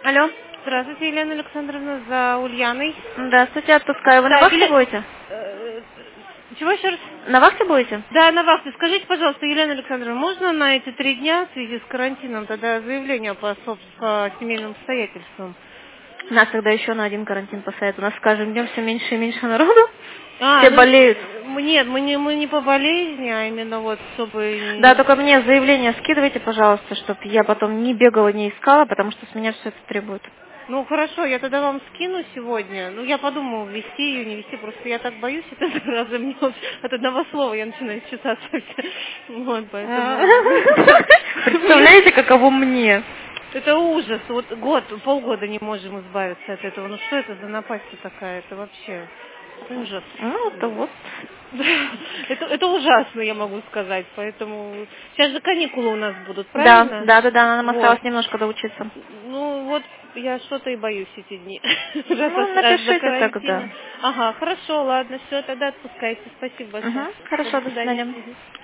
Алло. Здравствуйте, Елена Александровна, за Ульяной. Здравствуйте, отпускаю. Вы на вахте будете? Чего еще раз? На вахте будете? Да, на вахте. Скажите, пожалуйста, Елена Александровна, можно на эти 3 дня в связи с карантином тогда заявление по семейным обстоятельствам? Нас тогда еще на один карантин посадят. У нас с каждым днем все меньше и меньше народу. Все Ну, болеют. Нет, мы не по болезни, а именно вот, чтобы... Да, только мне заявление скидывайте, пожалуйста, чтобы я потом не бегала, не искала, потому что с меня все это требует. Ну, хорошо, я тогда вам скину сегодня. Ну, я подумала, вести ее, не вести. Просто я так боюсь это раза. Мне вот от одного слова я начинаю чесаться. Вот, поэтому... Представляете, каково мне? Это ужас. Вот полгода не можем избавиться от этого. Ну, что это за напасть такая? Это вообще ужас. Ну, это вот. Это ужасно, я могу сказать. Поэтому сейчас же каникулы у нас будут, Да, правильно? да, да, да, нам осталось Вот. немножко доучиться. Ну, вот я что-то и боюсь эти дни. Ну, Аж до напишите карантина. тогда. Ага, хорошо, ладно, все, тогда отпускайте. Спасибо большое. Хорошо, До до свидания. свидания. Мгм.